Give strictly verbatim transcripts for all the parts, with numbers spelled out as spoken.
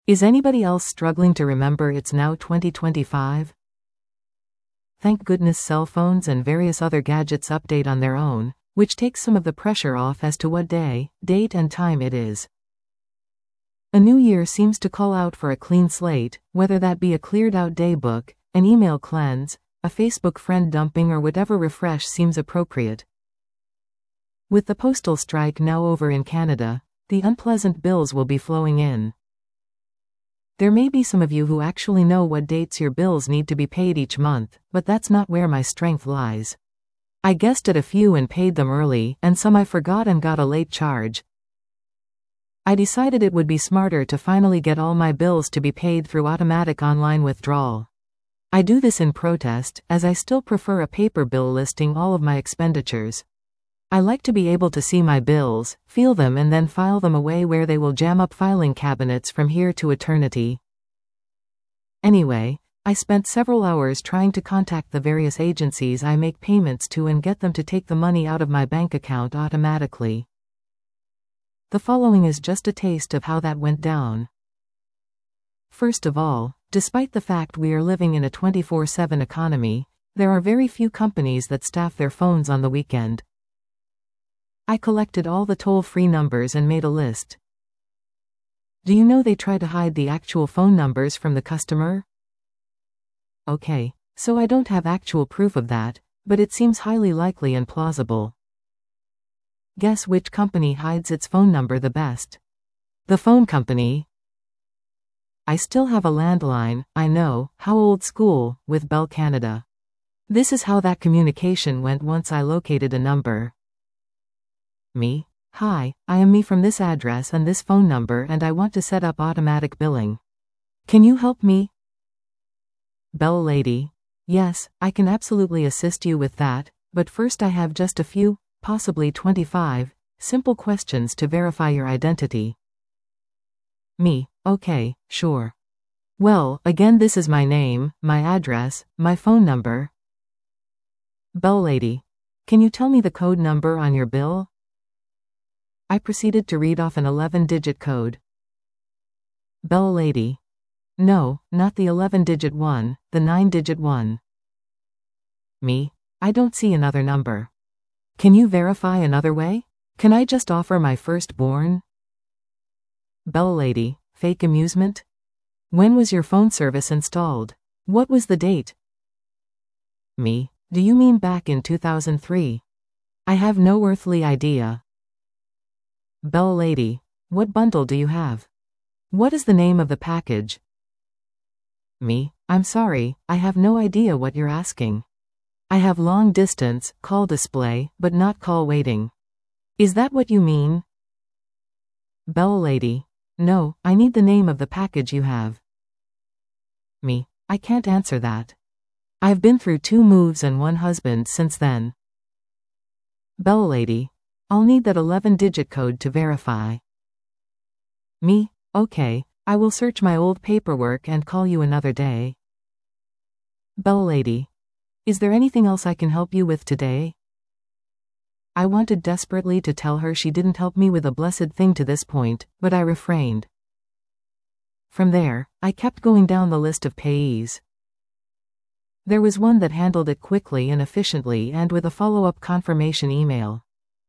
Is anybody else struggling to remember it's now twenty twenty-five? Thank goodness cell phones and various other gadgets update on their own, which takes some of the pressure off as to what day, date and time it is. A new year seems to call out for a clean slate, whether that be a cleared-out daybook, an email cleanse, a Facebook friend dumping or whatever refresh seems appropriate. With the postal strike now over in Canada, the unpleasant bills will be flowing in. There may be some of you who actually know what dates your bills need to be paid each month, but that's not where my strength lies. I guessed at a few and paid them early, and some I forgot and got a late charge. I decided it would be smarter to finally get all my bills to be paid through automatic online withdrawal. I do this in protest, as I still prefer a paper bill listing all of my expenditures. I like to be able to see my bills, feel them and then file them away where they will jam up filing cabinets from here to eternity. Anyway, I spent several hours trying to contact the various agencies I make payments to and get them to take the money out of my bank account automatically. The following is just a taste of how that went down. First of all, despite the fact we are living in a twenty-four seven economy, there are very few companies that staff their phones on the weekend. I collected all the toll-free numbers and made a list. Do you know they try to hide the actual phone numbers from the customer? Okay, so I don't have actual proof of that, but it seems highly likely and plausible. Guess which company hides its phone number the best? The phone company. I still have a landline, I know, how old school, with Bell Canada. This is how that communication went once I located a number. Me? Hi, I am me from this address and this phone number and I want to set up automatic billing. Can you help me? Bell lady. Yes, I can absolutely assist you with that, but first I have just a few, possibly twenty-five, simple questions to verify your identity. Me. Okay, sure. Well, again this is my name, my address, my phone number. Bell lady. Can you tell me the code number on your bill? I proceeded to read off an eleven-digit code. Bell lady. No, not the eleven-digit one, the nine-digit one. Me. I don't see another number. Can you verify another way? Can I just offer my firstborn? Bell lady. Fake amusement? When was your phone service installed? What was the date? Me. Do you mean back in two thousand three? I have no earthly idea. Bell lady. What bundle do you have? What is the name of the package? Me. I'm sorry, I have no idea what you're asking. I have long distance, call display, but not call waiting. Is that what you mean? Bell lady. No, I need the name of the package you have. Me. I can't answer that. I've been through two moves and one husband since then. Bell lady. I'll need that eleven-digit code to verify. Me. Okay, I will search my old paperwork and call you another day. Bell lady. Is there anything else I can help you with today? I wanted desperately to tell her she didn't help me with a blessed thing to this point, but I refrained. From there, I kept going down the list of payees. There was one that handled it quickly and efficiently and with a follow-up confirmation email.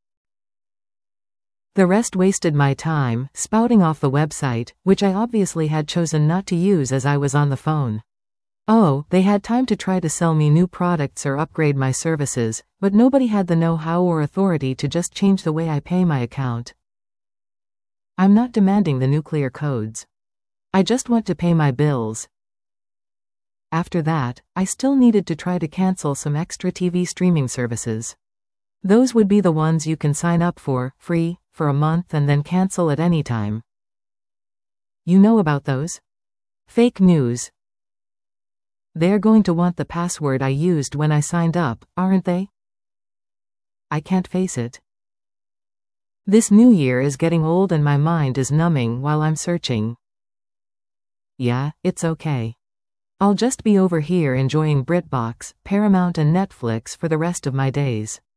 The rest wasted my time, spouting off the website, which I obviously had chosen not to use as I was on the phone. Oh, they had time to try to sell me new products or upgrade my services, but nobody had the know-how or authority to just change the way I pay my account. I'm not demanding the nuclear codes. I just want to pay my bills. After that, I still needed to try to cancel some extra T V streaming services. Those would be the ones you can sign up for, free, for a month and then cancel at any time. You know about those? Fake news. They're going to want the password I used when I signed up, aren't they? I can't face it. This new year is getting old and my mind is numbing while I'm searching. Yeah, it's okay. I'll just be over here enjoying BritBox, Paramount and Netflix for the rest of my days.